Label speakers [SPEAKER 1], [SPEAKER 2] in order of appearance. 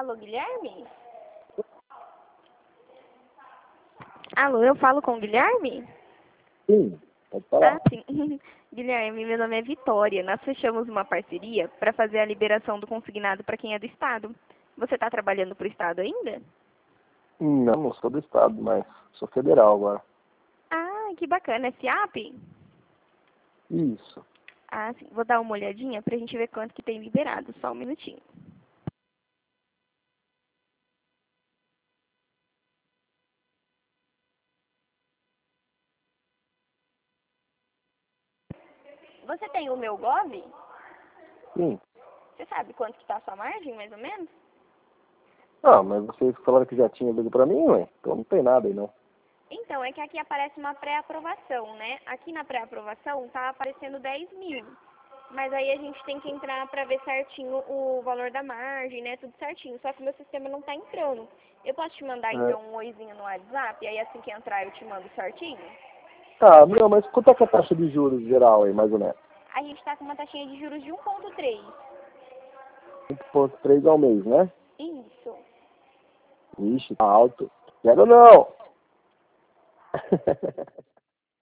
[SPEAKER 1] Alô, Guilherme? Alô, eu falo com o Guilherme?
[SPEAKER 2] Sim, pode falar.
[SPEAKER 1] Ah, sim. Guilherme, meu nome é Vitória. Nós fechamos uma parceria para fazer a liberação do consignado para quem é do Estado. Você está trabalhando para o Estado ainda?
[SPEAKER 2] Não sou do estado, mas sou federal agora.
[SPEAKER 1] Ah, que bacana. É FIAP?
[SPEAKER 2] Isso.
[SPEAKER 1] Ah, sim. Vou dar uma olhadinha para a gente ver quanto que tem liberado. Só um minutinho. Você tem o meu Gov?
[SPEAKER 2] Sim.
[SPEAKER 1] Você sabe quanto que está a sua margem, mais ou menos?
[SPEAKER 2] Ah, mas vocês falaram que já tinha lido pra mim, ué? Então não tem nada aí, não.
[SPEAKER 1] Então, é que aqui aparece uma pré-aprovação, né? Aqui na pré-aprovação tá aparecendo 10 mil. Mas aí a gente tem que entrar para ver certinho o valor da margem, né? Tudo certinho. Só que o meu sistema não tá entrando. Eu posso te mandar,
[SPEAKER 2] É.
[SPEAKER 1] então, um oizinho no WhatsApp? E aí, assim que entrar, eu te mando certinho?
[SPEAKER 2] Ah, não, mas quanto é que é a taxa de juros geral aí, mais ou menos?
[SPEAKER 1] A gente tá com uma taxinha de juros de 1,3.
[SPEAKER 2] 5,3 ao mês, né?
[SPEAKER 1] Isso.
[SPEAKER 2] Ixi, tá alto. Quero não!